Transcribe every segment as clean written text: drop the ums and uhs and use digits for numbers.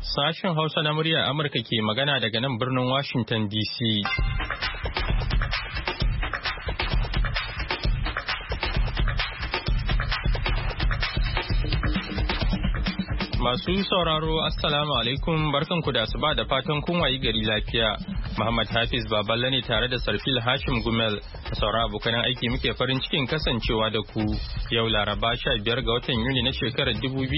Sashen Hausa na muryar Amurka ke magana daga nan birnin Washington DC. Masu sauraro Assalamu alaikum barkanku da asuba da fatan kun wayi gari lafiya. Muhammad Hafiz Baballe ne tare da Sarfil Hashim Gumel da sauran abokan aiki muke farin cikin kasancewa da ku yau Laraba 15 ga watan Yuni na shekarar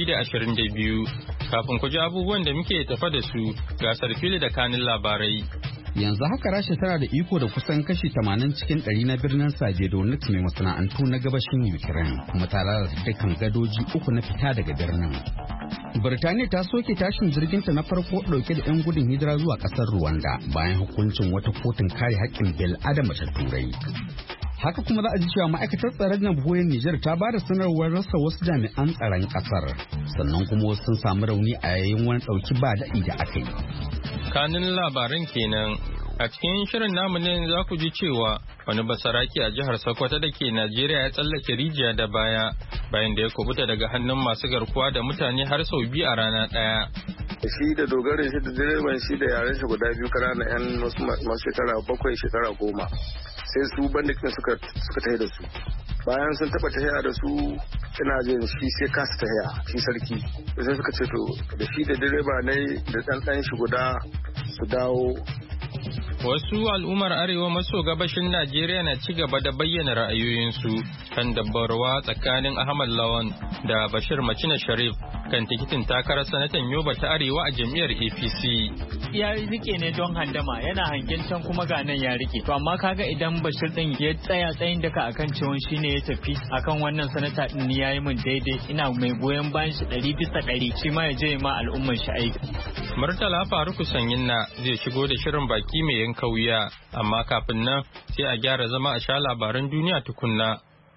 2022. Kafin ku ji abubuwan da muke tafa da su ga Sarfil da kanin labarai. Yanzu haka Rasha tana da iko da kusan kashi 80 cikin 100 na birnin Sajedonetsk mai masana'antu na gabashin Ukraine kuma ta lalata dukkan gadoji uku na fita daga birnin. Birtaniya ta soke tashin jirginta na farko dauke da 'yan gudun hijira zuwa kasar Rwanda bayan hukuncin wata kotun kare haƙƙin bil adama ta Turai. Haka kuma za a ji cewa ma'aikatar tsaron jamhuriyar Nijar ta ba da sanarwar rasa wasu jami'an tsaron kasar sannan kuma wasu sun samu rauni a yayin wani ɗauki ba daɗi da aka yi. Kanin labaran kenan a cikin shirin namu ne za ku ji cewa wani basaraki a jihar Sokoto da ke Najeriya ya tsallake rijiya da baya bayan da ya kubuta daga hannun masu garkuwa da mutane har sau biyu a rana ɗaya. Shi da dogarin shi da direban shi da yaren shi guda biyu kanana 'yan masu shekara 7 shekara 10 sai su bandikin suka tahi da su bayan sun taba tahiya da su ina jin shi sai kasa tahiya shi sarki sai suka ce to da shi da direba ne da ɗan shi guda su dawo. Wasu al'ummar arewa maso gabashin Najeriya na ci gaba da bayyana ra'ayoyinsu kan dabbarwa tsakanin Ahmad Lawan da Bashir Macina Sharif kan tikitin takarar sanatan Yoba ta Arewa a jam'iyyar APC. Ya rike ne don handama yana hangen can kuma ga nan ya rike. To amma kaga idan Bashir din ya tsaya tsayin daka akan cewa shine ya tafi akan wannan sanata din yayi min daidai ina mai goyon bayan shi 100% shi ma ya je ma al'ummar shi aiki. Murtala Faruku Sanyinna zai shigo da shirin baki mai yanka wuya amma kafin nan sai a gyara zama a sha labaran duniya tukunna.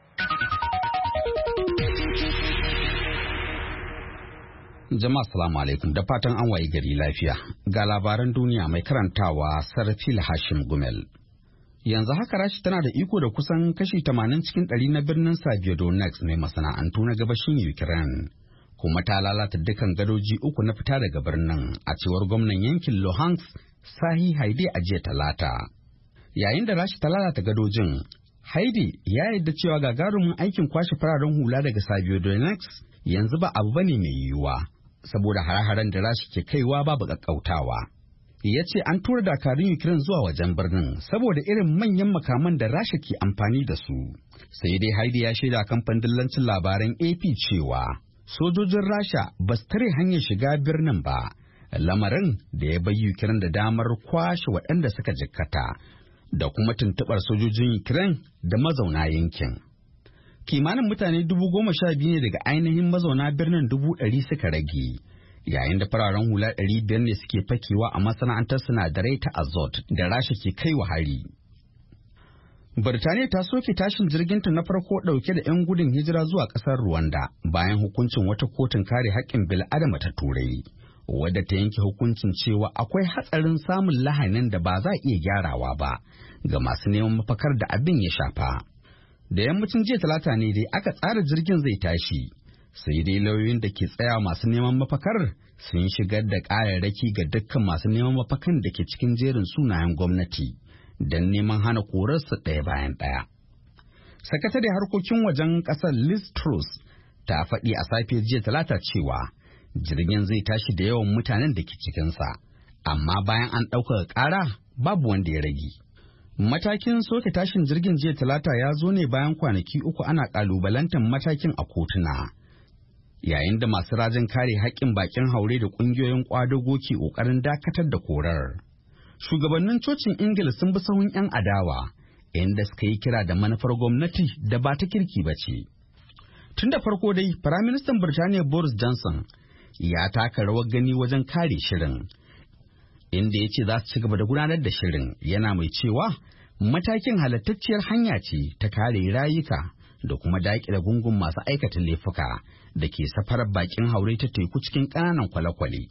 Jama'a salamu alaikum da fatan an wayi gari lafiya ga labaran duniya mai karantawa Sarfil Hashim Gumel. Yanzu haka Rashi tana da iko da kusan kashi 80 cikin 100 na birnin Sajedonetsk mai masana'antu na gabashin Ukraine kuma ta lalata dukkan gadoji uku na fita daga birnin a cewar gwamnan yankin Luhansk Sahi Haide a jiya Talata. Yayin da Rashi ta lalata gadojin, Haide ya yarda cewa gagarumin aikin kwashe fararen hula daga Sajedonetsk yanzu ba abu bane mai yiwuwa. Saboda hare-haren da Rashi ke kaiwa babu ƙaƙƙautawa. Ya ce an tura dakarun Ukraine zuwa wajen birnin saboda irin manyan makaman da Rasha ke amfani da su. Sai dai Haidi ya shaida kamfanin dillancin labaran AP cewa sojojin Rasha ba su tare hanyar shiga birnin ba, lamarin da ya bai Ukraine da damar kwashe waɗanda suka jikkata da kuma tuntuɓar sojojin Ukraine da mazauna yankin. Kimanin mutane 12,000 ne daga ainihin mazauna birnin 100,000 suka rage, yayin da fararen hula 500 ne suke fakewa a masana'antar sinadarai ta Azot da Rasha ke kai wa hari. Birtaniya ta soke tashin jirginta na farko ɗauke da 'yan gudun hijira zuwa ƙasar Rwanda bayan hukuncin wata kotun kare haƙƙin bil'adama ta Turai, wadda ta yanke hukuncin cewa akwai hatsarin samun lahanin da ba za a iya gyarawa ba ga masu neman mafakar da abin ya shafa. Da yammacin jiya Talata ne dai aka tsara jirgin zai tashi, sai dai lauyoyin da ke tsaya masu neman mafakar sun shigar da ƙararraki ga dukkan masu neman mafakan da ke cikin jerin sunayen gwamnati don neman hana korarsu ɗaya bayan ɗaya. Sakatare harkokin wajen ƙasar Liz Truss ta faɗi a safiyar jiya Talata cewa jirgin zai tashi da yawan mutanen da ke cikinsa, amma bayan an ɗaukaka ƙara babu wanda ya rage. Matakin soke tashin jirgin jiya Talata ya zo ne bayan kwanaki 3 ana kalubalantar matakin a kotuna. Yayin da masu rajin kare haƙƙin bakin haure da ƙungiyoyin ƙwadago ke ƙoƙarin dakatar da korar. Shugabannin cocin Ingila sun bi sahun 'yan adawa, inda suka yi kira da manufar gwamnati da ba ta kirki ba ce. Tun da farko dai, Firaministan Birtaniya Boris Johnson ya taka rawar gani wajen kare shirin, inda ya ce za su ci gaba da gudanar da shirin, yana mai cewa matakin halattacciyar hanya ce ta kare rayuka da kuma daƙile gungun masu aikata laifuka da ke safarar bakin haure ta teku cikin ƙananan kwale-kwale.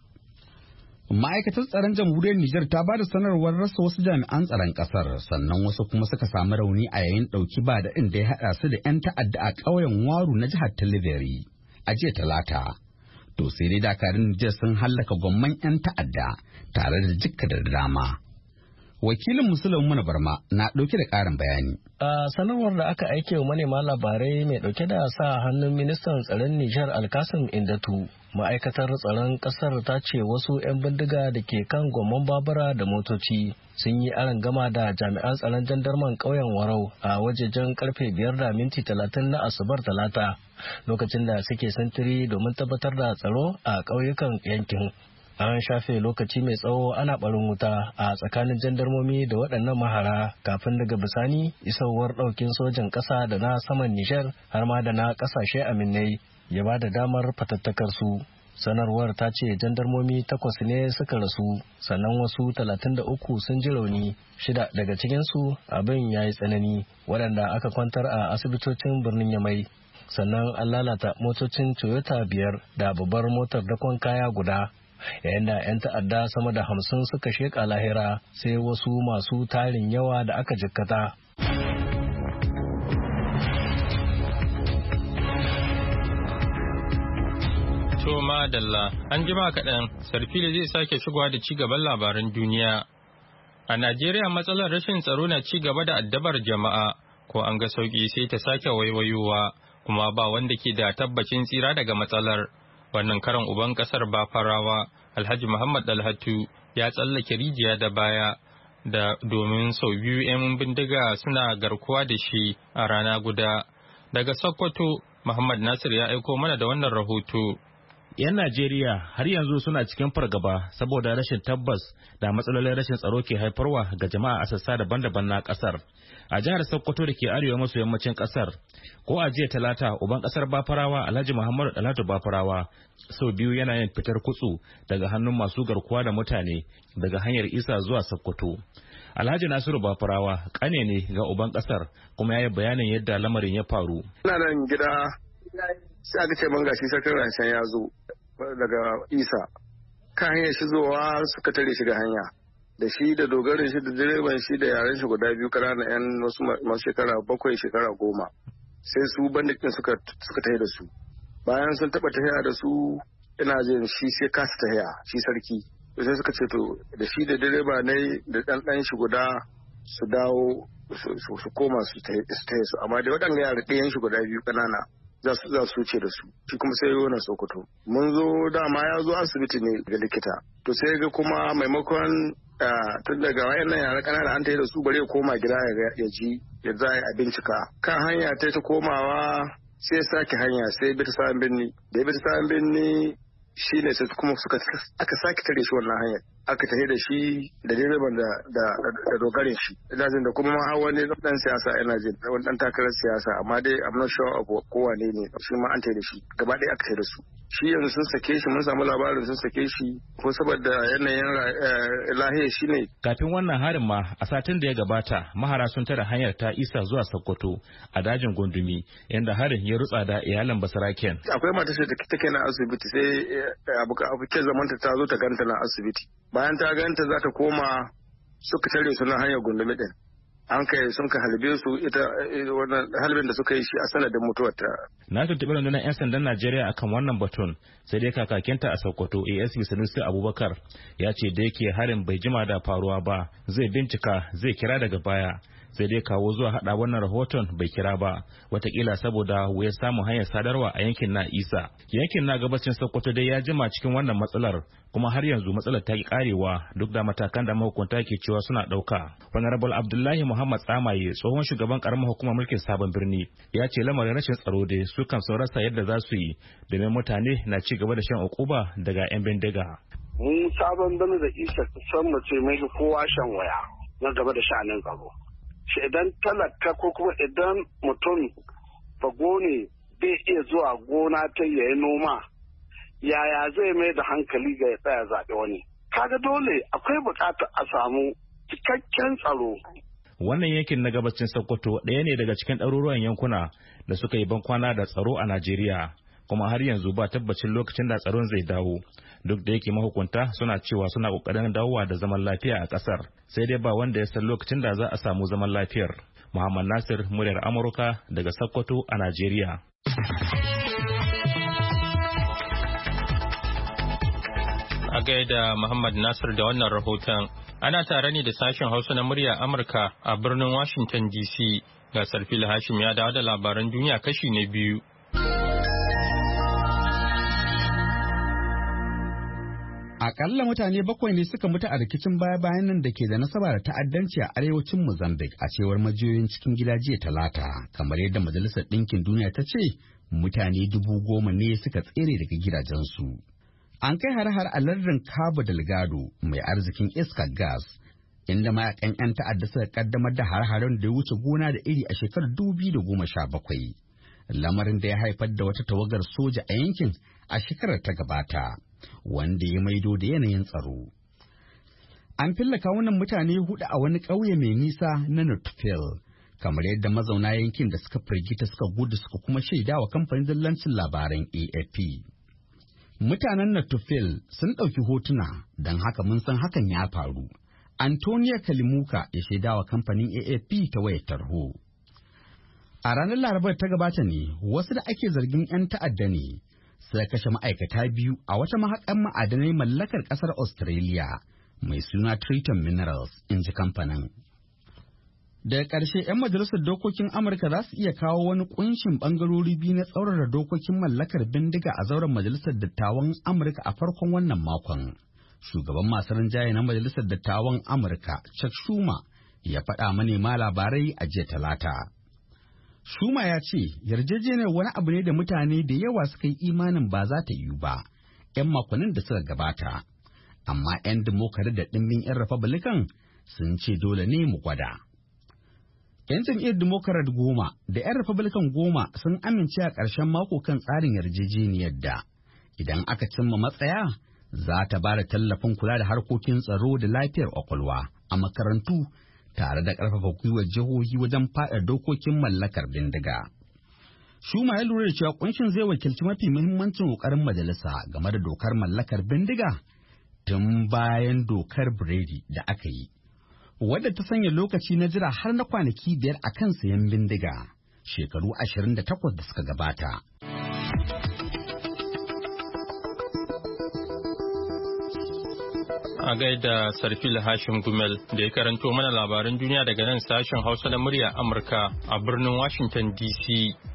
Ma'aikatar tsaron jamhuriyar Nijar ta ba da sanarwar rasa wasu jami'an tsaron ƙasar, sannan wasu kuma suka samu rauni a yayin ɗauki ba daɗin da ya haɗa su da 'yan ta'adda a ƙauyen Waru na jihar Tilibiri a jiya Talata. To sai dai dakarun Nijar sun hallaka gwamman 'yan ta'adda tare da jikkata da dama. Wakilin Musulun Muna Barma na ɗauke da ƙarin bayani. A sanarwar da aka aike wa manema labarai mai ɗauke da sa hannun ministan tsaron Nijar Alkasim Indatu, ma'aikatar tsaron ƙasar ta ce wasu 'yan bindiga da ke kan gwamman babura da motoci sun yi arangama da jami'an tsaron jandarman ƙauyen Warau a wajejen karfe 5:30 na Asabar Talata, lokacin da suke sintiri domin tabbatar da tsaro a ƙauyukan yankin. An shafe lokaci mai tsawo ana barin wuta a tsakanin jandarmomi da waɗannan mahara kafin daga bisani isowar ɗaukin sojan ƙasa da na saman Nijar har ma da na ƙasashe aminai ya ba da damar fatattakar su. Sanarwar ta ce jandarmomi 8 ne suka rasu, sannan wasu 33 sun ji rauni, 6 daga cikinsu abin ya yi tsanani, waɗanda aka kwantar a asibitocin birnin Yamai. Sannan an lalata motocin Toyota 5 da babbar motar dakon kaya guda. Yayin da 'yan ta'adda sama da 50 suka sheƙa lahira, sai wasu masu tarin yawa da aka jikkata. To madalla, an jima kaɗan, Sarfili zai sake shigowa da ci gaban labaran duniya. A Najeriya matsalar rashin tsaro na ci gaba da addabar jama'a, ko an ga sauƙi sai ta sake waiwayowa, kuma ba wanda ke da tabbacin tsira daga matsalar. Wannan karan uban kasar Bafarawa, Alhaji Muhammad Dalhatu, ya tsallake rijiya da baya domin sau biyu 'yan bindiga suna garkuwa da shi a rana guda. Daga Sokoto, Muhammad Nasir ya aiko mana da wannan rahoto. 'Yan Najeriya har yanzu suna cikin fargaba saboda rashin tabbas da matsalolin rashin tsaro ke haifarwa ga jama'a a sassa daban-daban na kasar. A jihar Sokoto da ke arewa maso yammacin kasar, ko a jiya Talata uban kasar Bafarawa Alhaji Muhammadu Dalhatu Bafarawa sau biyu yana yin fitar kutsu daga hannun masu garkuwa da mutane daga hanyar Isa zuwa Sokoto. Alhaji Nasiru Bafarawa kane ne ga uban kasar kuma ya yi bayanin yadda lamarin ya faru. Ina nan gida sai aka ce man gashi sarkin rancen ya zo daga Isa. Kan hanyar shi zuwa suka tare shi ga hanya. Da shi da dogarin shi da direban shi da yaren shi guda biyu ƙananan 'yan masu shekara 7 shekara 10. Sai su bandikin suka tafi da su. Bayan sun taɓa tafiya da su, ina jin shi sai kasa tafiya shi sarki. Sai suka ce to da shi da direba ne da ɗan shi guda su dawo su koma su tafi su, amma da waɗanda yara ɗayan shi guda biyu ƙanana za su wuce da su. Shi kuma sai yana Sokoto. Mun zo dama ya zo asibiti ne ga likita. To sai ga kuma maimakon tun daga wayannan yara ƙanana an tafi da su bare ya koma gida ya ji ya za a bincika. Kan hanya ta komawa sai ya sake hanya sai ya bi ta sa'an birni. Da ya bi ta sa'an birni shi ne sai kuma aka sake tare shi wannan hanyar. Aka tafi da shi da direban da dogarin shi. Ina jin da kuma har wani dan siyasa ina jin wani dan takarar siyasa, amma dai I'm not sure of kowane ne shi ma an tafi da shi. Gaba ɗaya aka tafi da su. Shi yanzu sun sake shi, mun samu labarin sun sake shi ko saboda yanayin lahiyar shi ne. Kafin wannan harin ma a satin da ya gabata mahara sun tare hanyar ta Isa zuwa Sokoto a dajin Gundumi inda harin ya rutsa da iyalan Basaraken. Akwai mata ce take na asibiti sai abu ke zamanta ta zo ta ganta na asibiti. Bayan ta ganta za ta koma suka tare su na hanyar Gundumi din. An kai sun ka halbe su ita wannan halbin da suka yi shi a sanadin mutuwar ta. Na tuntuɓi rundunar 'yan sandan Najeriya akan wannan batun, sai dai kakakinta a Sokoto ASP Sanusi Abubakar ya ce da yake harin bai jima da faruwa ba zai bincika zai kira daga baya. Sai dai kawo zuwa hada wannan rahoton bai kira ba, watakila saboda wuya samun hanyar sadarwa a yankin na Isa. Yankin na gabacin Sokoto dai ya jima cikin wannan matsalar, kuma har yanzu matsalar ta ki karewa duk da matakan da mahukunta ke cewa suna dauka. Honorable Abdullahi Muhammad Tsamaye, tsohon shugaban karamar hukumar mulkin Sabon Birni, ya ce lamarin rashin tsaro dai su kan rasa yadda za su yi domin mutane na ci gaba da shan ukuba daga 'yan bindiga. Mun Sabon Birni da Isa san mace mai kowa shan waya na gaba da sha'anin tsaro. Shi idan talaka ko kuma idan mutum bago ne bai iya zuwa gona ta yayi noma, yaya zai mai da hankali ga ya tsaya zaɓe wani? Kaga dole akwai buƙatar a samu cikakken tsaro. Wannan yankin na gabacin Sokoto ɗaya ne daga cikin ɗaruruwan yankuna da suka yi bankwana da tsaro a Najeriya, kuma har yanzu ba tabbacin lokacin da tsaron zai dawo. Duk da yake mahukunta suna cewa suna kokarin dawowa da zaman lafiya a kasar, sai dai ba wanda ya san lokacin da za a samu zaman lafiyar. Muhammad Nasir, muryar Amurka daga Sokoto a Najeriya. A gaida Muhammad Nasir da wannan rahoton, ana tare ne da sashen Hausa na murya Amurka a birnin Washington DC. Ga Sarfil Hashim ya dawo da labaran duniya kashi na biyu. Akalla mutane 7 ne suka mutu a rikicin baya-bayan nan da ke da nasaba da ta'addanci a arewacin Mozambique a cewar majiyoyin cikin gida jiya Talata, kamar yadda Majalisar Ɗinkin Duniya ta ce mutane 10,000 ne suka tsere daga gidajensu. An kai har-har a lardin Cabo Delgado mai arzikin iskar gas, inda mayakan 'yan ta'adda suka kaddamar da har-haren da ya wuce gona da iri a shekarar 2017. Lamarin da ya haifar da wata tawagar soja a yankin a shekarar ta gabata, wanda ya maido da yanayin tsaro. An filla kawunan mutane 4 a wani ƙauye mai nisa na Nutfield, kamar yadda mazauna yankin da suka firgita suka gudu suka kuma shaida wa kamfanin dillancin labaran AFP. Mutanen Nutfield sun ɗauki hotuna, don haka mun san hakan ya faru. Antonia Kalimuka ya shaida wa kamfanin AFP ta wayar tarho. A ranar Larabar ta gabata ne, wasu da ake zargin 'yan ta'adda ne suka kashe ma'aikata 2 a wata mahaƙan ma'adanai mallakar ƙasar Australia mai suna Triton Minerals, in ji kamfanin. Daga ƙarshe, 'yan majalisar dokokin Amurka za su iya kawo wani ƙunshin ɓangarori 2 na tsaurara dokokin mallakar bindiga a zauren majalisar dattawan Amurka a farkon wannan makon. Shugaban masu rinjaye na majalisar dattawan Amurka, Chuck Schumer, ya faɗa manema labarai a jiya Talata. Schumer ya ce yarjejeniyar wani abu ne da mutane da yawa suka yi imanin ba za ta yiwu ba 'yan makonnin da suka gabata, amma 'yan Democrat da ɗimbin 'yan Republican sun ce dole ne mu gwada. 'Yan jam'iyyar Democrat 10 da 'yan Republican 10 sun amince a ƙarshen mako kan tsarin yarjejeniyar da, idan aka cimma matsaya, za ta ba da tallafin kula da harkokin tsaro da lafiyar ƙwaƙwalwa a makarantu, tare da ƙarfafa gwiwar jihohi wajen faɗa dokokin mallakar bindiga. Schumer ya lura da cewa ƙunshin zai wakilci mafi muhimmancin ƙoƙarin majalisa game da dokar mallakar bindiga tun bayan dokar Brady da aka yi, wadda ta sanya lokaci na jira har na kwanaki 5 a kan sayan bindiga shekaru 28 da suka gabata. A gaida Sarfil Hashim Gumel da ya karanto mana labaran duniya daga nan sashen Hausa na murya Amurka a birnin Washington DC.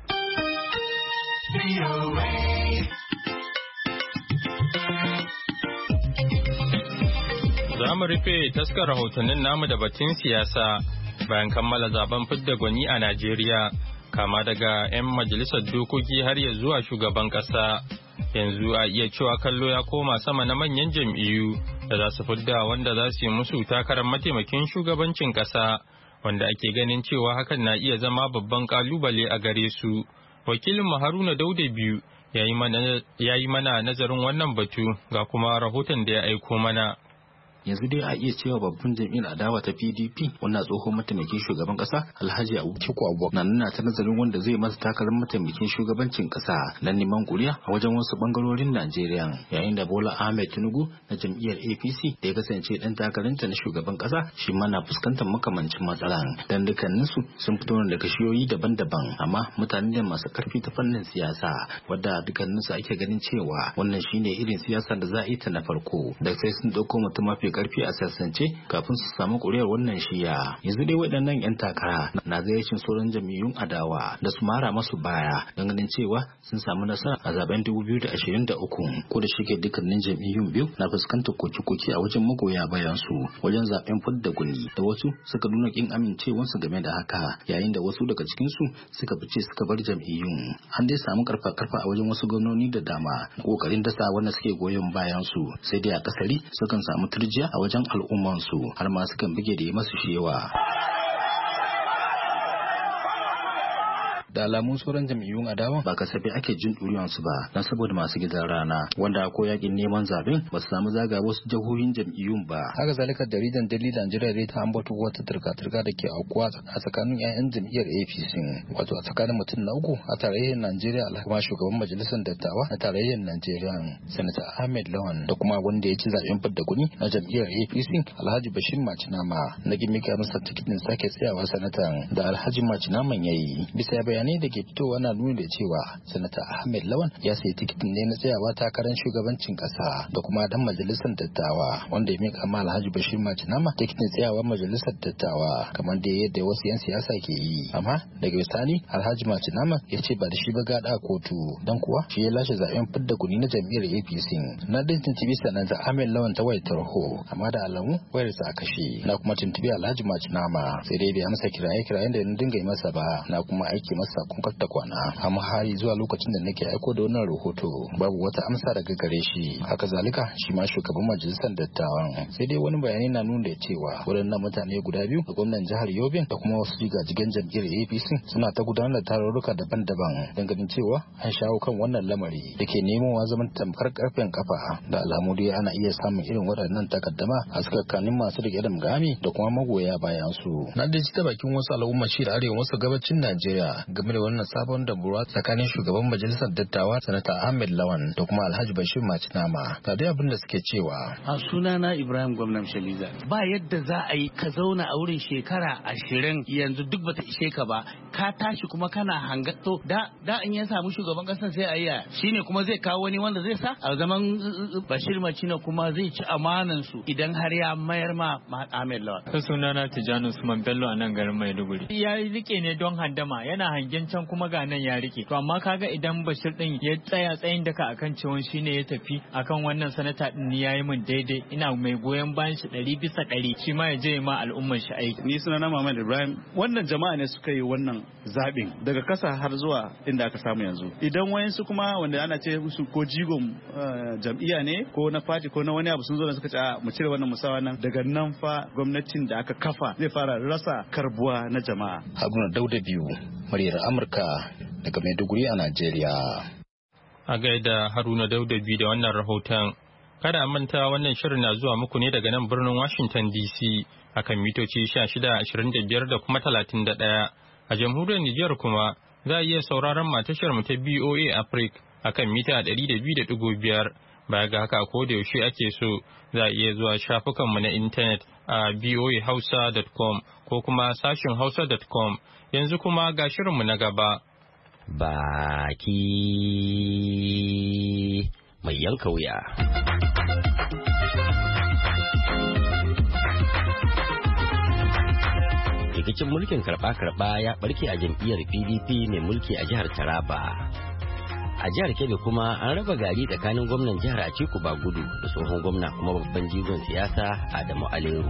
Za mu rufe taskar rahotannin namu da batun siyasa bayan kammala zaben fidda gwani a Najeriya, kama daga 'yan majalisar dokoki har ya zuwa shugaban ƙasa. Yanzu a iya cewa kallo ya koma sama na manyan jam'iyyu da za su fidda wanda za su yi musu takarar mataimakin shugabancin ƙasa, wanda ake ganin cewa hakan na iya zama babban ƙalubale a gare su. Wakilin Haruna Dauda biyu ya yi mana nazarin wannan batu, ga kuma rahoton da ya aiko mana. Yanzu dai a iya cewa babban jam'iyyar adawa ta PDP, wannan tsohon mataimakin shugaban kasa Alhaji Atiku Abubakar na nuna ta nazarin wanda zai masa takarar mataimakin shugabancin kasa na neman kuri'a a wajen wasu bangarorin Najeriya, yayin da Bola Ahmed Tinubu na jam'iyyar APC da ya kasance dan takaranta na shugaban kasa shi ma na fuskantar makamancin matsala, dan dukkaninsu sun fito daga shiyoyi daban-daban, amma mutane da masu karfi ta fannin siyasa, wadda dukkaninsu ake ganin cewa wannan shine irin siyasa da za a yi ta na farko, da sai sun dauko mutum mafi karfi a sassance kafin su samu ƙuri'ar wannan shiya. Yanzu dai waɗannan 'yan takara na gayyacin sauran jam'iyyun adawa da su mara masu baya don ganin cewa sun samu nasara a zaben 2023, ko da shike dukkanin jam'iyyun biyu na fuskantar koke-koke a wajen magoya bayan su wajen zaben fidda gwani, da wasu suka nuna kin amincewarsu game da haka, yayin da wasu daga cikin su suka fice suka bar jam'iyyun. An dai samu karfa-karfa a wajen wasu gwamnoni da dama na kokarin dasa wanda suke goyon bayan su, sai dai a kasari sukan samu turjiya a wajen al'ummansu, har ma sukan bige da yi masu shewa. Da alamun sauran jam'iyyun adawa ba kasafi ake jin ɗuriyansu ba, don saboda masu gidan rana wanda ko yakin neman zaben ba su samu zaga wasu jihohin jam'iyyun ba. Haka zalika jaridan Daily Nigeria dai ta ambato wata turka-turka da ke aukuwa a tsakanin 'ya'yan jam'iyyar APC, wato a tsakanin mutum na uku a tarayyar Najeriya, kuma shugaban majalisar dattawa na tarayyar Najeriya Sanata Ahmed Lawan, da kuma wanda ya ci zaben fidda kuɗi na jam'iyyar APC Alhaji Bashir Machinama na gimika masa tikitin sake tsayawa sanatan da Alhaji Machinaman yayi, bisa bayanan bayanai da ke fitowa na nuni da cewa sanata Ahmed Lawan ya sayi tikitin ne na tsayawa takarar shugabancin kasa da kuma dan majalisar dattawa wanda ya mika ma Alhaji Bashir Machinama tikitin tsayawa majalisar dattawa kamar da yadda wasu 'yan siyasa ke yi. Amma daga bisani Alhaji Machinama ya ce ba da shi ba gada kotu dan kuwa shi ya lashe zaben fidda kuni na jam'iyyar APC. Na din tuntubi sanata Ahmed Lawan ta wayar tarho amma da alamu wayar sa kashe. Na kuma tuntubi Alhaji Machinama sai dai bai amsa kirayen da na dinga yi masa ba. Na kuma aiki masa sakon ta kwana amma har zuwa lokacin da nake aiko da wannan rahoto babu wata amsa daga gare shi. Haka zalika shi ma shugaban majalisar dattawan sai dai wani bayani na nuna da cewa waɗannan mutane guda biyu da gwamnan jihar Yobe da kuma wasu jigajigan jam'iyyar APC suna ta gudanar da tarurruka daban-daban don ganin cewa an shawo kan wannan lamari da ke neman zaman tamkar karfen kafa. Da alamu dai ana iya samun irin waɗannan takaddama a tsakanin masu rike da mugami da kuma magoya bayan su. Na da ji ta bakin wasu al'umma shi da arewa maso gabacin Najeriya game da wannan sabon dabuwa tsakanin shugaban majalisar dattawa sanata Ahmed Lawan da kuma Alhaji Bashir Machinama. Ga dai abin da suke cewa. A sunana Ibrahim Gwamnan Shaliza. Ba yadda za a yi ka zauna a wurin shekara 20 yanzu duk bata ishe ka ba. Ka tashi kuma kana hangato da in ya samu shugaban kasar sai a yi shine kuma zai kawo wani wanda zai sa a zaman Bashir Machinama kuma zai ci amanan su idan har ya mayar ma Ahmed Lawan. Sunana Tijjani Usman Bello a nan garin Maiduguri. Ya rike ne don handama yana hangen can kuma ga nan ya rike. To amma kaga idan Bashir din ya tsaya tsayin daka akan cewa shine ya tafi akan wannan sanata din ni yayi min daidai ina mai goyon bayan shi 100% shi ma ya je ma al'ummar shi aiki. Ni sunana Muhammad Ibrahim. Wannan jama'a ne suka yi wannan zabin daga kasa har zuwa inda aka samu yanzu. Idan wayansu kuma wanda ana ce musu ko jigon jam'iyya ne ko na party ko na wani abu sun zo da suka ce mu cire wannan musawa nan daga nan fa gwamnatin da aka kafa zai fara rasa karbuwa na jama'a. Haruna Dauda biyu muryar Amurka daga Maiduguri a Najeriya. A gaida Haruna Dauda biyu da wannan rahoton. Kada a manta wannan shirin na zuwa muku ne daga nan birnin Washington DC akan mitoci 1625 da kuma 31. A jamhuriyar Nijar kuma za a iya sauraron matashar mu ta BOA Africa akan mita 200.5. Baya ga haka ko da yaushe ake so za a iya zuwa shafukanmu na intanet a boahausa.com ko kuma sashin hausa.com. Yanzu kuma ga shirinmu na gaba. Baki mai yanka wuya. Rikicin mulkin karɓa-karɓa ya ɓarke a jam'iyyar PDP mai mulki a jihar Taraba. A jihar Kebbi kuma an raba gari tsakanin gwamnan jihar Atiku Bagudu da tsohon gwamna kuma babban jigon siyasa Adamu Aleru.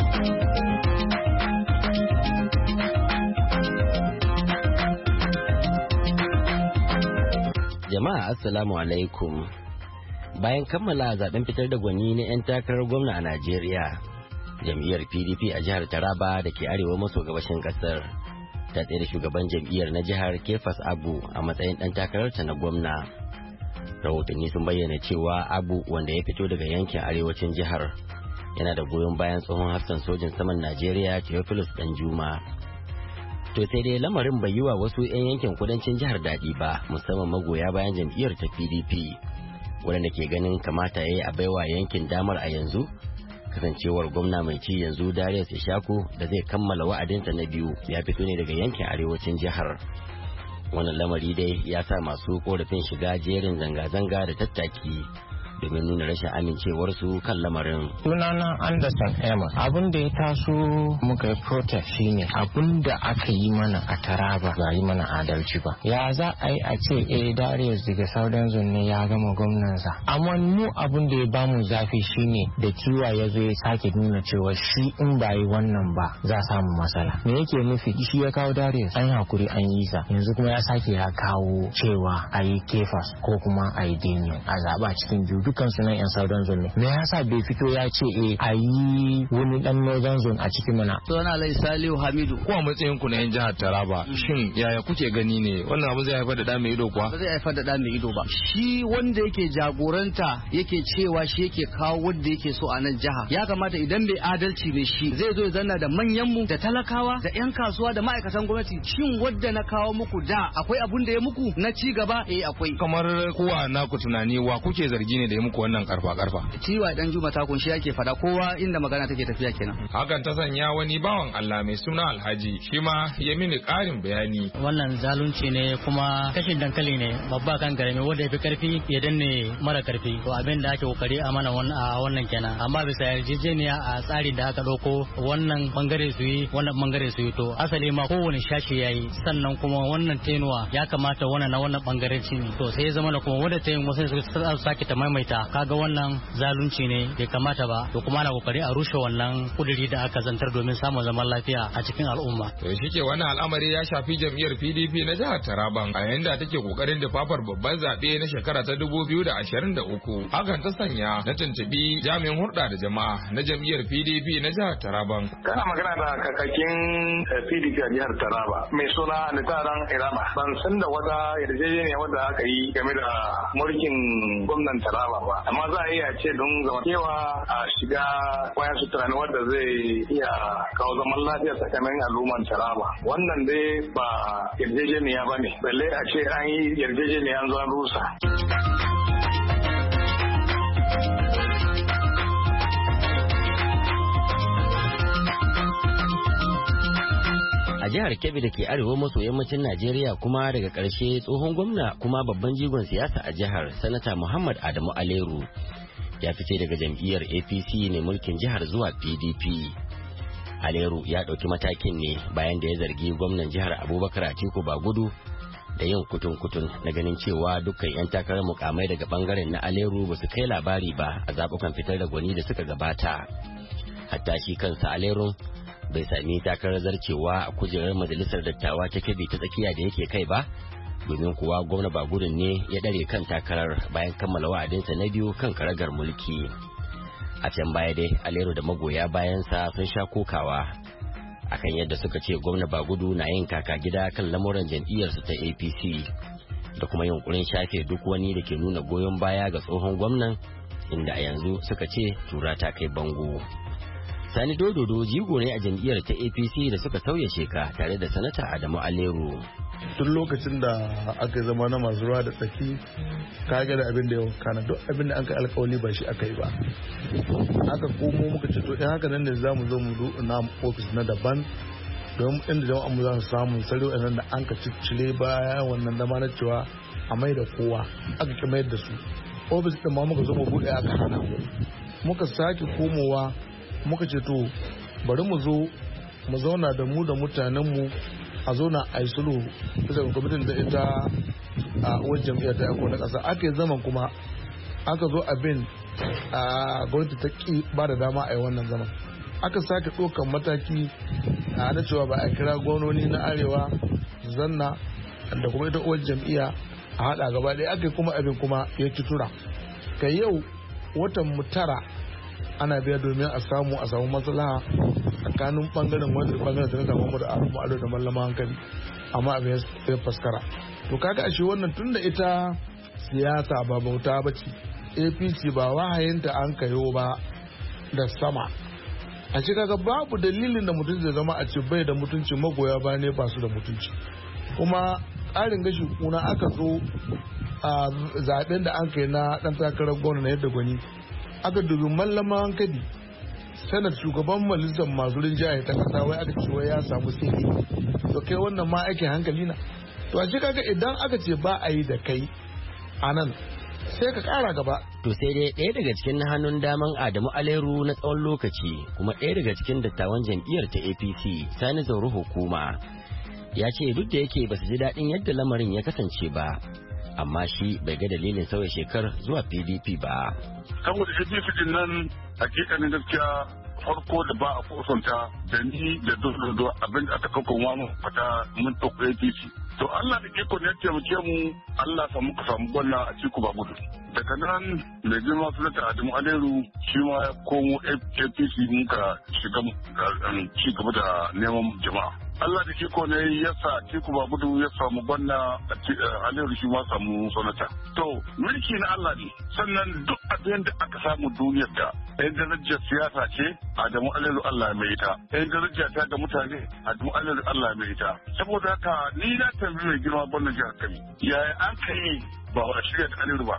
Jama'a assalamu alaikum. Bayan kammala zaben fitar da gwani na 'yan takarar gwamna a Najeriya, jam'iyyar PDP a jihar Taraba da ke arewa maso gabashin kasar ta tsere shugaban jam'iyyar na jihar Kefas Abu a matsayin dan takararta na gwamna. Rahotanni sun bayyana cewa Abu, wanda ya fito daga yankin arewacin jihar, yana da goyon bayan tsohon hafsan sojin saman Najeriya Theophilus Danjuma. To sai dai lamarin bai yi wa wasu 'yan yankin kudancin jihar daɗi ba, musamman magoya bayan jam'iyyar ta PDP, waɗanda ke ganin kamata ya yi a baiwa yankin damar a yanzu, kasancewar gwamna mai ci yanzu Darius Ishaku da zai kammala wa'adinsa na biyu ya fito ne daga yankin arewacin jihar. Wannan lamari dai ya sa masu korafin shiga jerin zanga-zanga da tattaki domin nuna rashin amincewarsu kan lamarin. Sunana Anderson Emma. Abin da ya taso muka yi protest shine abin da aka yi mana a Taraba ba yi mana adalci ba. Ya za a yi a ce Darius daga Southern Zone ne ya gama gwamnansa. Amma mu abin da ya bamu zafi shine da kiwa ya zo ya sake nuna cewa shi in ba yi wannan ba za samu matsala. Me yake nufi? Shi ya kawo Darius, an hakuri an yi sa. Yanzu kuma ya sake ya kawo cewa a yi Kefas ko kuma a yi Daniel a zaɓa cikin biyu. Dukkan su nan 'yan Southern Zone ne. Me yasa bai fito ya ce a yi wani dan Northern Zone a cikin mana? Suna Alai Salihu Hamidu. Ko a matsayin ku na 'yan jihar Taraba, shin yaya kuke gani ne? Wannan abu zai haifar da ɗa mai ido kuwa? Ba zai haifar da ɗa mai ido ba. Shi wanda yake jagoranta yake cewa shi yake kawo wanda yake so a nan jiha. Ya kamata idan bai adalci ne shi zai zo ya zanna da manyan mu da talakawa da 'yan kasuwa da ma'aikatan gwamnati. Shin wadda na kawo muku da akwai abun da ya muku na ci gaba? Akwai. Kamar kowa na ku tunani wa kuke zargi ne da ya muku wannan karfa ciwa dan juma ta kunshi yake fada kowa inda magana take tafiya kenan. Hakan ta sanya wani bawan Allah mai suna Alhaji shi ma ya mini karin bayani. Wannan zalunci ne kuma kashin dankali ne babba kan garami wanda ya fi karfi ya danne mara karfi. To abin da ake kokari a mana wannan kenan, amma bisa yarjejeniya a tsarin da aka dauko wannan bangare su yi wannan bangare su yi, to asali ma kowane shashi yayi, sannan kuma wannan tenuwa ya kamata wannan na wannan bangare ci ne, to sai ya zama da kuma wanda ta yin wasu su sake ta maimaita, kaga wannan zalunci ne bai kamata ba, to kuma ana kokari a rushe wannan kuduri da aka zantar domin samun zaman lafiya a cikin al'umma. To shike wannan al'amari ya shafi jam'iyyar PDP na jihar Taraban a yayin da take kokarin da fafar babban zabe na shekara ta 2023. Hakan ta sanya na tuntubi jami'in hulɗa da jama'a na jam'iyyar PDP na jihar Taraban. Kana magana da kakakin PDP a jihar Taraba mai suna Nitaran Irama. Ban san da wata yarjejeniya wadda aka yi game da mulkin gwamnan Taraba ba, amma za a iya ce don zamantakewa a shiga wayan su tunani wadda zai iya kawo zaman lafiya tsakanin al'umman Taraba. Wannan dai ba yarjejeniya ba ne, balle a ce an yi yarjejeniya an zo an rusa. A jihar Kebbi da ke arewa maso yammacin Najeriya kuma daga ƙarshe tsohon gwamna kuma babban jigon siyasa a jihar Sanata Muhammad Adamu Aleru ya fice daga jam'iyyar APC ne mulkin jihar zuwa PDP. Aleru ya ɗauki matakin ne bayan da ya zargi gwamnan jihar Abubakar Atiku Bagudu da yin kutun-kutun na ganin cewa dukkan 'yan takarar mukamai daga bangaren na Aleru ba su kai labari ba a zaɓukan fitar da gwani da suka gabata. Hatta shi kansa Aleru bai sami takarar zarcewa a kujerar majalisar dattawa ta Kebbi ta tsakiya da yake kai ba, domin kuwa gwamna Bagudun ne ya ɗare kan takarar bayan kammala wa'adinsa na biyu kan karagar mulki. A can baya dai Aleru da magoya bayansa sun sha kokawa akan yadda suka ce gwamna Bagudu na yin kaka gida kan lamuran jam'iyyarsu ta APC da kuma yunkurin shafe duk wani da ke nuna goyon baya ga tsohon gwamnan, inda a yanzu suka ce tura ta kai bango. Sani Dododo jigo ne a jam'iyyar ta APC da suka sauya sheka tare da sanata Adamu Aleru. Tun lokacin da aka zama na masu ruwa da tsaki kaga da abin da ya kana duk abin da an kai alkawali ba shi aka yi ba. Aka komo muka ce to in haka nan ne za mu zo mu na ofis na daban don inda jama'an mu za su samu sarari nan da an ka ciccire baya wannan dama na cewa a mai da kowa aka ki mayar da su. Ofis din ma muka zo mu buɗe aka hana mu. Muka sake komowa muka ce to bari mu zo mu zauna da mu da mutanenmu a zauna a yi sulhu bisa ga kwamitin da ita a uwar jam'iyyar ta yako na ƙasa. Aka yi zaman kuma aka zo abin a gwamnati ta ƙi ba da dama a yi wannan zaman. Aka sake ɗaukan mataki a na cewa ba a kira gwamnoni na arewa zanna da kuma ita uwar jam'iyya a haɗa gaba ɗaya. Aka yi kuma abin kuma ya ci tura kai yau watan mu tara ana biya domin a samu maslaha tsakanin bangaren wanda bangaren sanata Muhammadu Ado da Mallama Hankali, amma abin ya faskara. To kaga ashe wannan tunda ita siyasa ba bauta ba ce, APC ba wahayinta an kayo ba da sama. A ce kaga babu dalilin da mutum zai zama a ce bai da mutunci, magoya ba ne ba su da mutunci. Kuma ƙarin gashi kuna aka zo a zaben da an kai na ɗan takarar gwamna na yadda gwani, aka dubi Mallama Hankali sanar shugaban majalisar masu rinjaye ta kasa, wai aka ce wai ya samu sai to kai wannan ma ake hankali na. To a ce kaga idan aka ce ba a yi da kai a nan sai ka kara gaba. To sai dai ɗaya daga cikin hannun daman Adamu Aleru na tsawon lokaci kuma ɗaya daga cikin dattawan jam'iyyar ta APC Sani Zauru Hukuma ya ce duk da yake ba su ji daɗin yadda lamarin ya kasance ba, amma shi bai ga dalilin sauya shekar zuwa PDP ba. Saboda APC din nan hakikanin gaskiya farko da ba a kusanta da ni da dodo abin da aka kawo mu fata mun ɗauko APC. To Allah da iko ne ya taimake mu, Allah sa muka samu gwamna a Atiku Bagudu. Daga nan mai girma sunata Adamu Aleru shi ma ya komo APC muka shiga ci gaba da neman jama'a. Allah da iko ne ya sa Atiku Bagudu ya samu gwamna Aleru shi ma samu sanata. To mulki na Allah ne, sannan duk abin da aka samu duniyar da ɗan darajar siyasa ce Adamu Aleru Allah mai ita, ɗan darajar ta ga mutane Adamu Aleru Allah mai ita. Saboda haka ni na tambayi mai girma gwamnan jihar Kano, yaya an kai ba a shirya da Aleru ba.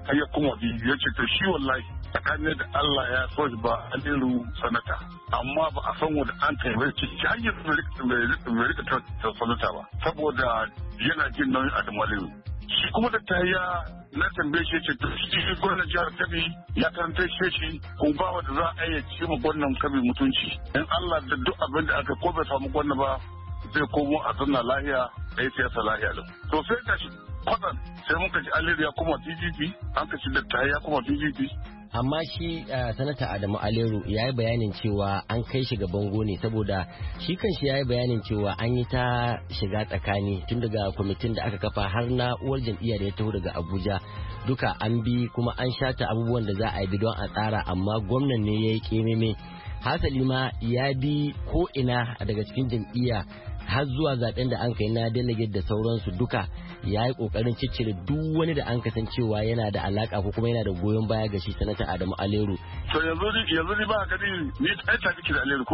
ya kuma ya ce to shi wallahi tsakanin da Allah ya so shi ba Aliru sanata amma ba a san wanda an kai bai ci hanyar bai rika ta sanata ba saboda yana jin nauyin Adamu Aliru shi kuma da tayya na tambaye shi ce to shi gwamnan jihar Kebbi ya karanta shi kuma ba wanda za a iya ci ma gwamnan Kebbi mutunci in Allah da duk abin da aka ko bai samu gwamna ba zai komo a zanna lahiya da ya siyasa lahiya lau to sai ka shi kwatsam sai muka ji Aliru ya koma PDP an ka ci da tayya ya koma PDP. Amma shi sanata Adamu Aliru ya yi bayanin cewa an kai shi ga bango ne saboda shi kanshi ya yi bayanin cewa an yi ta shiga tsakani tun daga kwamitin da aka kafa har na uwar jam'iyya da ya taho daga Abuja duka an bi kuma an shata abubuwan da za a yi don a tsara amma gwamnan ne ya yi kememe hasali ma ya bi ko ina daga cikin jam'iyya har zuwa zaben da an kai na delegate da sauransu duka ya yi kokarin ciccire duk wani da an kasancewa yana da alaka ko kuma yana da goyon baya ga shi sanata Adamu Aliru. To yanzu ni ba gani ni ai ta kike da Aliru ko?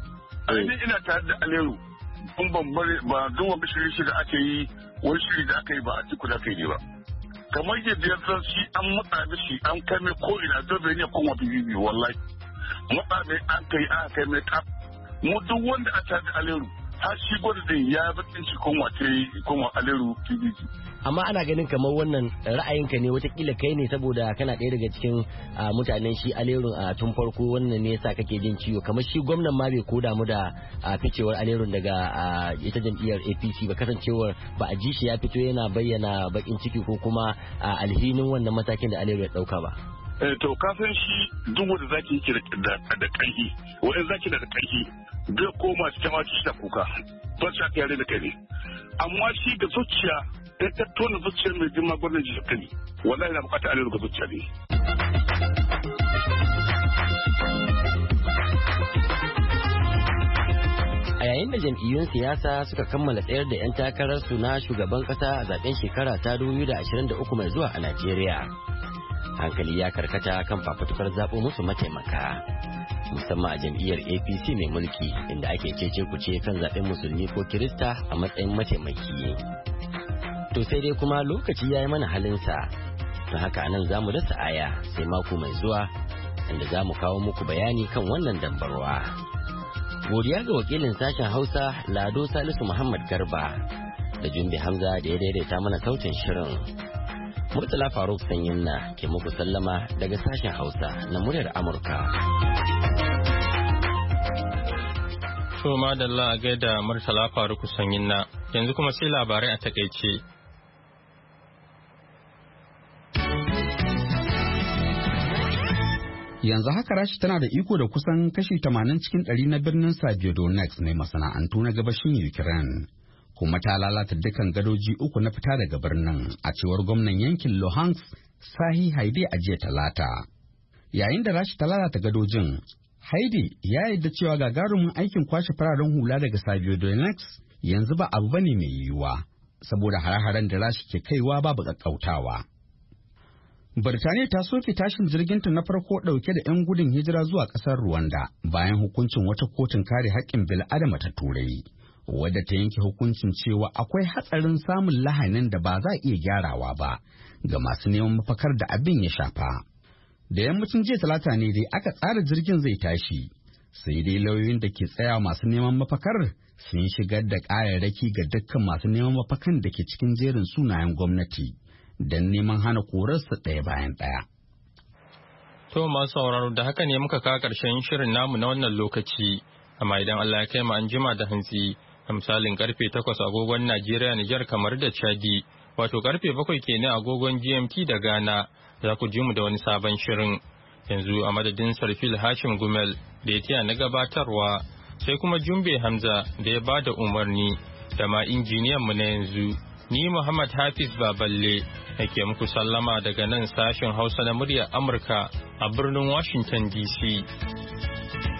Ni ina tare da Aliru. Kun bambare ba duk wani shiri da ake yi wani shiri da aka yi ba a ciku da aka yi ba. Kamar yadda ya san shi an matsa da shi an kai mai ko ina don bai ne kuma bibi wallahi. Matsa mai an kai aka kai mai kaf. Mu duk wanda a tare da Aliru har shi gwada ya bakin shi kuma Aliru PDP. Amma ana ganin kamar wannan ra'ayinka ne watakila kai ne saboda kana ɗaya daga cikin mutanen shi Aliru a tun farko wannan ne yasa kake jin ciwo kamar shi gwamnan ma bai koda mu da ficewar Aliru daga ita jam'iyyar APC ba kasancewar ba a ji shi ya fito yana bayyana bakin ciki ko kuma alhinin wannan matakin da Aliru ya ɗauka ba. To ka san shi duk wanda zaki yake da ƙarfi wani zaki da ƙarfi bai koma cikin waki da kuka don shi aka yare da kai ne amma shi ga zuciya in ta tona zuciyar mai girma gwamnan jihar Kebbi wallahi na bukatar Aliru ga zuciya ne. A yayin da jam'iyyun siyasa suka kammala tsayar da 'yan takararsu na shugaban kasa a zaben shekara ta 2023 mai zuwa a Najeriya. Hankali ya karkata kan fafutukar zaɓo musu mataimaka. Musamman a jam'iyyar APC mai mulki inda ake cece kuce kan zaɓen musulmi ko Kirista a matsayin mataimaki. To sai dai kuma lokaci ya yi mana halinsa. Don haka anan za mu dasa aya sai mako mai zuwa inda za mu kawo muku bayani kan wannan dambarwa. Godiya ga wakilin sashen Hausa Lado Salisu Muhammad Garba da Jumbe Hamza da ya daidaita mana sautin shirin. Murtala Faruk Sanyinna ke muku sallama daga sashen Hausa na muryar Amurka. To madalla a gaida Murtala Faruk Sanyinna yanzu kuma sai labarai a takaice. Yanzu haka Rashi tana da iko da kusan kashi 80 cikin 100 na birnin Sabiodonex mai masana'antu na gabashin Ukraine. Kuma ta lalata dukkan gadoji uku na fita daga birnin a cewar gwamnan yankin Luhansk Sahi Haide a jiya Talata. Yayin da Rashi ta lalata gadojin, Haide ya yarda cewa gagarumin aikin kwashe fararen hula daga Sabiodonex yanzu ba abu bane mai yiwuwa saboda hare-haren da Rashi ke kaiwa babu kakkautawa. Birtaniya ta soke tashin jirginta na farko ɗauke da 'yan gudun hijira zuwa ƙasar Rwanda bayan hukuncin wata kotun kare haƙƙin bil'adama ta Turai, wadda ta yanke hukuncin cewa akwai hatsarin samun lahanin da ba za a iya gyarawa ba ga masu neman mafakar da abin ya shafa. Da yammacin jiya Talata ne dai aka tsara jirgin zai tashi, sai dai lauyoyin da ke tsaya masu neman mafakar sun shigar da ƙararraki ga dukkan masu neman mafakan da ke cikin jerin sunayen gwamnati. Don neman hana korarsa ɗaya bayan ɗaya. To masu sauraro da haka ne muka kawo ƙarshen shirin namu na wannan lokaci, amma idan Allah ya kai mu an jima da hantsi, a misalin karfe 8 agogon Najeriya, Nijar kamar da Chadi, wato karfe 7 kenan agogon GMT da Ghana, za ku ji mu da wani sabon shirin. Yanzu a madadin Sarfil Hashim Gumel da ya taya na gabatarwa, sai kuma Jumbe Hamza da ya bada umarni, da ma injiniyan mu na yanzu. Ni Muhammad Hafiz Baballe nake muku sallama daga nan sashen Hausa na muryar Amurka a birnin Washington DC.